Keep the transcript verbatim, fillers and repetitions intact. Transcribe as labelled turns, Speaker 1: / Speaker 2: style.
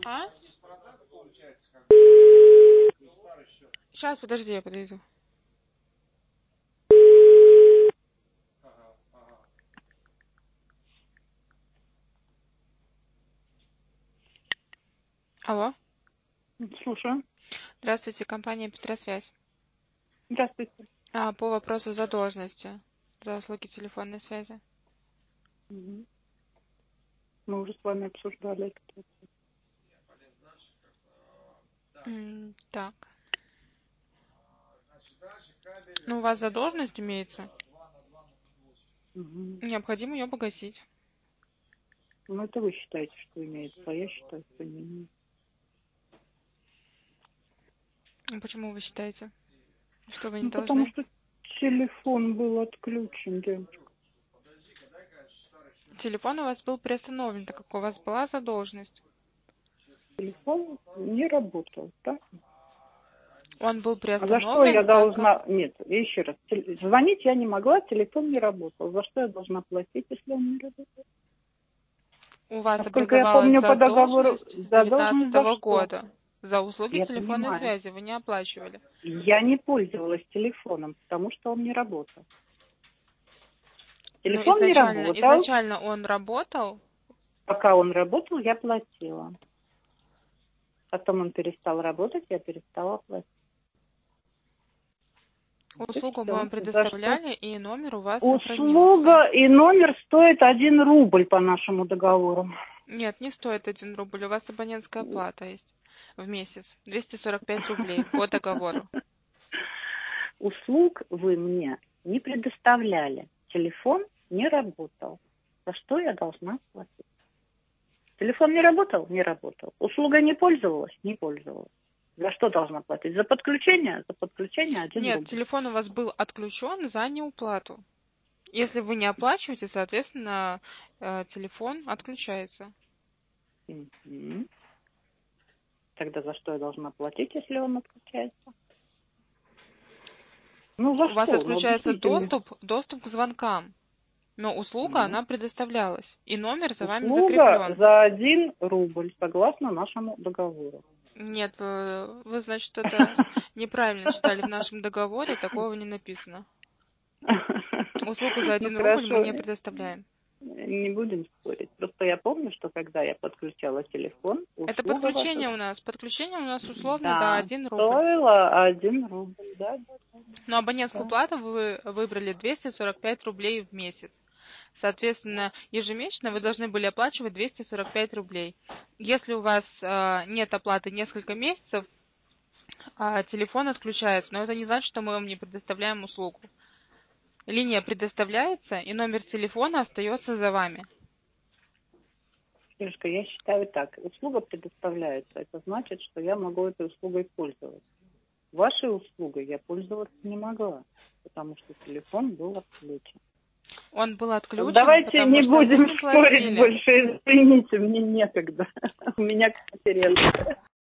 Speaker 1: А? Сейчас, подожди, я подойду. Алло.
Speaker 2: Слушаю.
Speaker 1: Здравствуйте, компания Петросвязь.
Speaker 2: Здравствуйте.
Speaker 1: А, по вопросу задолженности за услуги телефонной связи.
Speaker 2: Угу. Мы уже с вами обсуждали этот вопрос.
Speaker 1: М, так. Ну, у вас задолженность имеется.
Speaker 2: Угу.
Speaker 1: Необходимо ее погасить.
Speaker 2: Ну, это вы считаете, что имеется, а я считаю, что не имеет.
Speaker 1: А почему вы считаете, что вы не
Speaker 2: Ну, потому
Speaker 1: должны?
Speaker 2: что телефон был отключен, девушка.
Speaker 1: Телефон у вас был приостановлен, так как у вас была задолженность.
Speaker 2: Телефон не работал, так?
Speaker 1: Он был
Speaker 2: А за что я
Speaker 1: приостановлен, так
Speaker 2: должна...
Speaker 1: как...
Speaker 2: Нет, еще раз. Тел- Звонить я не могла, телефон не работал. За что я должна платить, если он не работает?
Speaker 1: У вас
Speaker 2: Насколько я
Speaker 1: образовалась
Speaker 2: помню по договору,
Speaker 1: задолженность с
Speaker 2: задолженность за
Speaker 1: девятнадцатого
Speaker 2: что?
Speaker 1: года. За услуги
Speaker 2: Я
Speaker 1: телефонной
Speaker 2: понимаю.
Speaker 1: связи вы не оплачивали.
Speaker 2: Я не пользовалась телефоном, потому что он не работал.
Speaker 1: Но
Speaker 2: Телефон не
Speaker 1: изначально,
Speaker 2: работал.
Speaker 1: изначально он работал.
Speaker 2: Пока он работал, я платила. Потом он перестал работать, я перестала платить. Вот и
Speaker 1: Услугу мы
Speaker 2: все.
Speaker 1: вам
Speaker 2: За что?
Speaker 1: предоставляли, и номер у вас сохранился.
Speaker 2: Услуга и номер стоит один рубль по нашему договору.
Speaker 1: Нет, не стоит один рубль. У вас абонентская плата есть в месяц. двести сорок пять рублей по договору.
Speaker 2: Услуг вы мне не предоставляли. Телефон не работал. За что я должна платить? Телефон не работал? Не работал. Услуга не пользовалась? Не пользовалась. За что должна платить? За подключение? За подключение один
Speaker 1: Нет,
Speaker 2: рубль.
Speaker 1: телефон у вас был отключен за неуплату. Если вы не оплачиваете, соответственно, э, телефон отключается.
Speaker 2: Мгм. Тогда за что я должна платить, если он отключается? Ну, за
Speaker 1: У вас
Speaker 2: что? Ну,
Speaker 1: отключается
Speaker 2: объясните мне.
Speaker 1: доступ, доступ к звонкам. Но услуга,
Speaker 2: Ну,
Speaker 1: она предоставлялась. И номер за вами
Speaker 2: услуга
Speaker 1: закреплен.
Speaker 2: за один рубль, согласно нашему договору.
Speaker 1: Нет, вы, вы, значит, это неправильно читали в нашем договоре, такого не написано. Услугу за
Speaker 2: Ну,
Speaker 1: один рубль мы
Speaker 2: хорошо,
Speaker 1: не предоставляем.
Speaker 2: не будем спорить. Просто я помню, что когда я подключала телефон,
Speaker 1: Это
Speaker 2: услуга ваша,
Speaker 1: подключение у нас. Подключение у нас условно, да,
Speaker 2: да,
Speaker 1: один рубль.
Speaker 2: стоила один рубль. Да, да, да,
Speaker 1: Но абонентскую
Speaker 2: да.
Speaker 1: плату вы выбрали двести сорок пять рублей в месяц. Соответственно, ежемесячно вы должны были оплачивать двести сорок пять рублей. Если у вас э, нет оплаты несколько месяцев, э, телефон отключается. Но это не значит, что мы вам не предоставляем услугу. Линия предоставляется, и номер телефона остается за вами.
Speaker 2: Иришка, я считаю так. Услуга предоставляется. Это значит, что я могу этой услугой пользоваться. Вашей услугой я пользоваться не могла, потому что телефон был отключен.
Speaker 1: Он был отключен,
Speaker 2: Давайте
Speaker 1: потому
Speaker 2: не
Speaker 1: что вы
Speaker 2: будем
Speaker 1: не
Speaker 2: спорить
Speaker 1: платили.
Speaker 2: больше. Извините, мне некогда. У меня конференция.